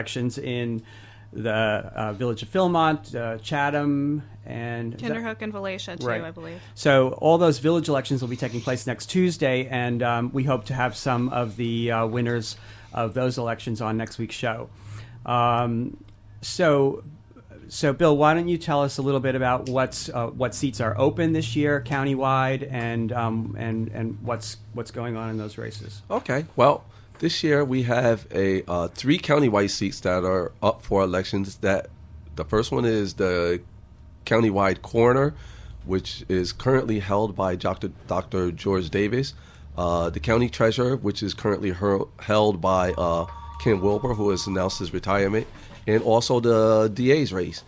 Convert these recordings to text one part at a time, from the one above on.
elections in the Village of Philmont, Chatham, and Kinderhook and Valatia, too, right. I believe. So all those village elections will be taking place next Tuesday, and we hope to have some of the winners of those elections on next week's show. So, Bill, why don't you tell us a little bit about what seats are open this year countywide, and what's going on in those races? Okay, well, this year we have 3 countywide seats that are up for elections. That the first one is the countywide coroner, which is currently held by Dr. George Davis. The county treasurer, which is currently held by Ken Wilbur, who has announced his retirement, and also the DA's race.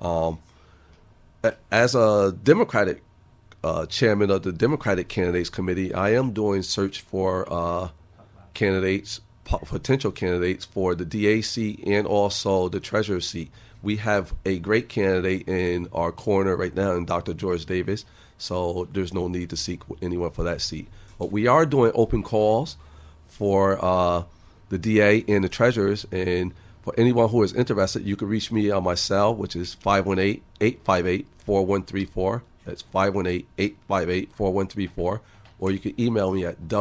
As a Democratic chairman of the Democratic Candidates Committee, I am doing search for potential candidates for the DA seat and also the treasurer seat. We have a great candidate in our corner right now in Dr. George Davis, so there's no need to seek anyone for that seat. But we are doing open calls for the DA and the treasurers, and for anyone who is interested, you can reach me on my cell, which is 518-858-4134. That's 518-858-4134. Or you can email me at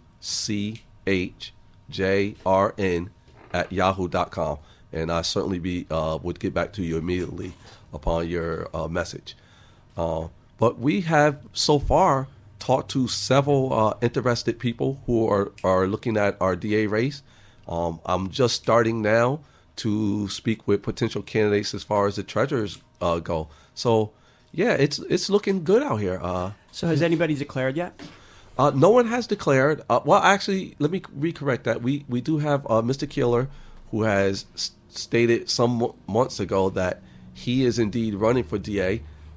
wchjrn@yahoo.com. And I certainly would get back to you immediately upon your message. But we have so far talked to several interested people who are looking at our DA race. I'm just starting now to speak with potential candidates as far as the treasurers go. So, yeah, it's looking good out here. So has anybody declared yet? No one has declared. Well, actually, let me recorrect that. We do have Mr. Keeler, who has stated some months ago that he is indeed running for DA,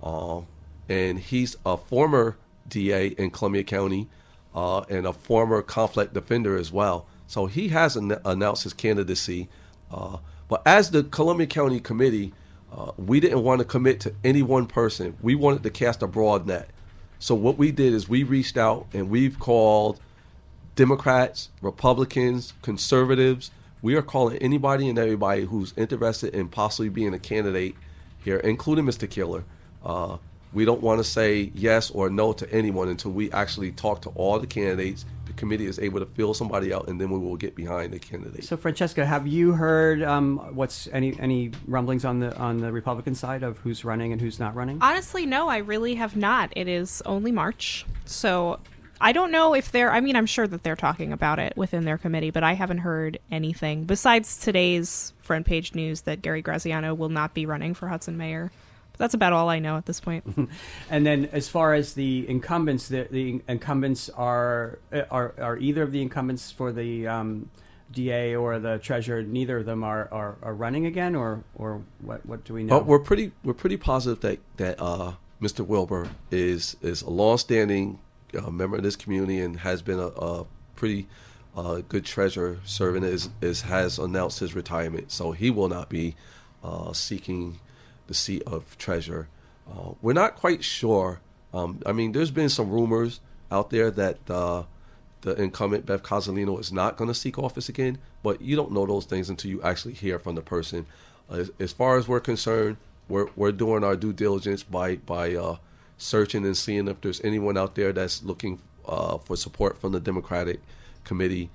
and he's a former DA in Columbia County and a former conflict defender as well. So he has announced his candidacy. But as the Columbia County Committee, we didn't want to commit to any one person. We wanted to cast a broad net. So what we did is we reached out and we've called Democrats, Republicans, conservatives. We are calling anybody and everybody who's interested in possibly being a candidate here, including Mr. Keeler. We don't want to say yes or no to anyone until we actually talk to all the candidates. The committee is able to fill somebody out, and then we will get behind the candidate. So, Francesca, have you heard what's any rumblings on the Republican side of who's running and who's not running? Honestly, no, I really have not. It is only March, so I don't know if I'm sure that they're talking about it within their committee, but I haven't heard anything besides today's front page news that Gary Graziano will not be running for Hudson mayor. But that's about all I know at this point. And then as far as the incumbents, the incumbents are either of the incumbents for the DA or the treasurer, neither of them are running again, or what do we know? We're pretty positive that Mr. Wilbur is a longstanding member of this community and has been a pretty good treasurer serving has announced his retirement, so he will not be seeking the seat of treasurer. We're not quite sure. There's been some rumors out there that the incumbent Bev Cozzolino is not going to seek office again, but you don't know those things until you actually hear from the person. As far as we're concerned, we're doing our due diligence by searching and seeing if there's anyone out there that's looking for support from the Democratic Committee,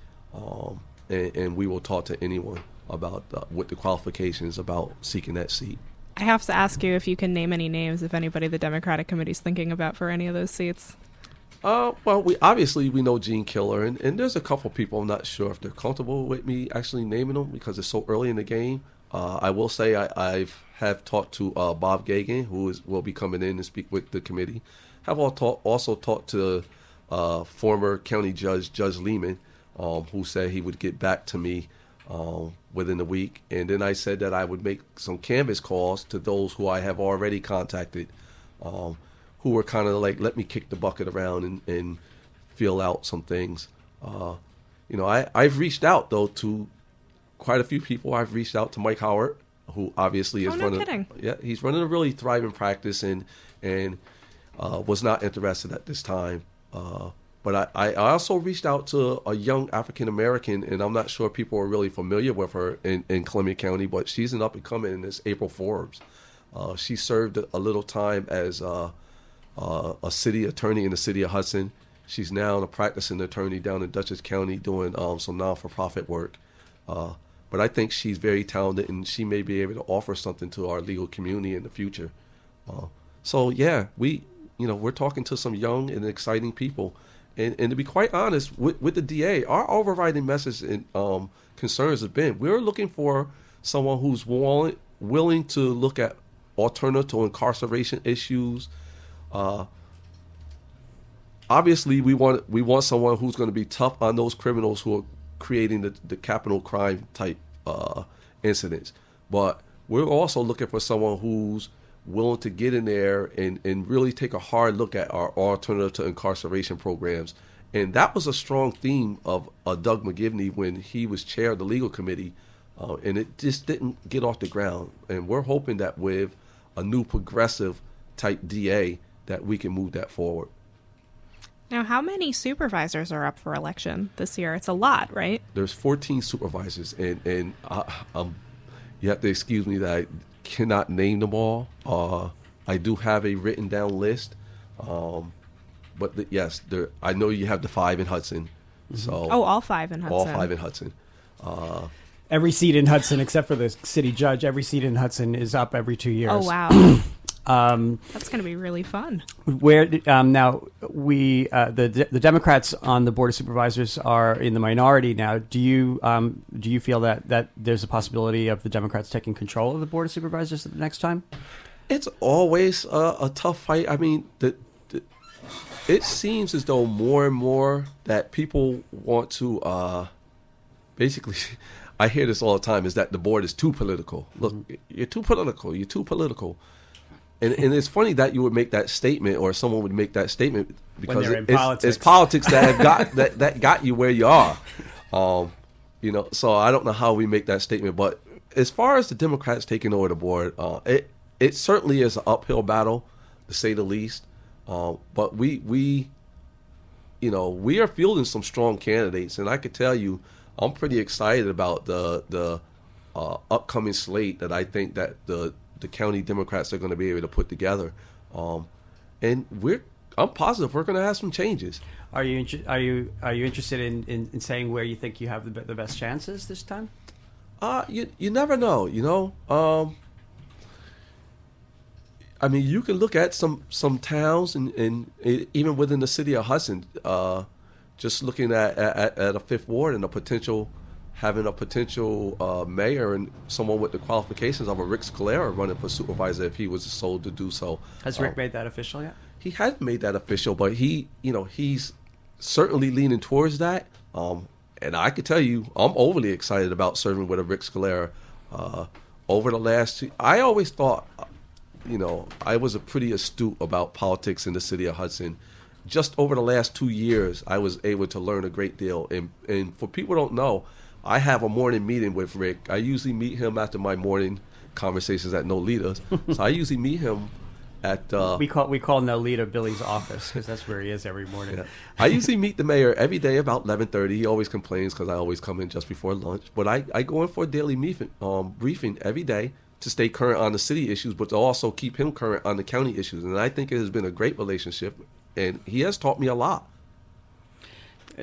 and we will talk to anyone about what the qualifications about seeking that seat. I have to ask you if you can name any names, if anybody the Democratic Committee is thinking about for any of those seats. Well, we know Gene Keeler, and there's a couple people. I'm not sure if they're comfortable with me actually naming them because it's so early in the game. I will say I have talked to Bob Gagan, who will be coming in and speak with the committee. Have also talked to former county Judge Lehman, who said he would get back to me within the week. And then I said that I would make some canvas calls to those who I have already contacted, who were kind of like, let me kick the bucket around and feel out some things. I've reached out, though, to quite a few people. I've reached out to Mike Howard, who obviously is running. Yeah, he's running a really thriving practice and was not interested at this time. But I also reached out to a young African American, and I'm not sure people are really familiar with her in Columbia County, but she's an up and coming, and it's April Forbes. She served a little time as a city attorney in the city of Hudson. She's now a practicing attorney down in Dutchess County doing some non-for-profit work. But I think she's very talented, and she may be able to offer something to our legal community in the future. So yeah, we're talking to some young and exciting people. And to be quite honest, with the DA, our overriding message and concerns have been we're looking for someone who's willing to look at alternative to incarceration issues. Obviously, we want someone who's going to be tough on those criminals who are creating the capital crime type incidents. But we're also looking for someone who's willing to get in there and really take a hard look at our alternative to incarceration programs. And that was a strong theme of Doug McGivney when he was chair of the legal committee, and it just didn't get off the ground. And we're hoping that with a new progressive type DA that we can move that forward. Now, how many supervisors are up for election this year? It's a lot, right? There's 14 supervisors, and you have to excuse me that I cannot name them all. I do have a written down list, but yes, I know you have the 5 in Hudson. So all 5 in Hudson. All 5 in Hudson. Every seat in Hudson, except for the city judge, every seat in Hudson is up every 2 years. Oh wow, that's going to be really fun. Where now the Democrats on the Board of Supervisors are in the minority now. Do you feel that there's a possibility of the Democrats taking control of the Board of Supervisors the next time? It's always a tough fight. I mean, it seems as though more and more that people want to basically. I hear this all the time: is that the board is too political? Look, you're too political. You're too political. And it's funny that you would make that statement, or someone would make that statement, because it's politics that have got that got you where you are. So I don't know how we make that statement, but as far as the Democrats taking over the board, it certainly is an uphill battle, to say the least. But we are fielding some strong candidates, and I could tell you, I'm pretty excited about the upcoming slate that I think that the county Democrats are going to be able to put together, and I'm positive we're going to have some changes. Are you interested in saying where you think you have the best chances this time? You never know. I mean, you can look at some towns and even within the city of Hudson, just looking at a Fifth Ward and having a potential mayor and someone with the qualifications of a Rick Scalera running for supervisor if he was sold to do so. Has Rick made that official yet? He hasn't made that official, but he's certainly leaning towards that. And I could tell you, I'm overly excited about serving with a Rick Scalera. Over the last I always thought, I was pretty astute about politics in the city of Hudson. Just over the last 2 years, I was able to learn a great deal. And for people who don't know, I have a morning meeting with Rick. I usually meet him after my morning conversations at Nolita's. So I usually meet him at... We call Nolita Billy's office, because that's where he is every morning. Yeah. I usually meet the mayor every day about 11:30. He always complains because I always come in just before lunch. But I go in for a daily briefing every day to stay current on the city issues, but to also keep him current on the county issues. And I think it has been a great relationship, and he has taught me a lot.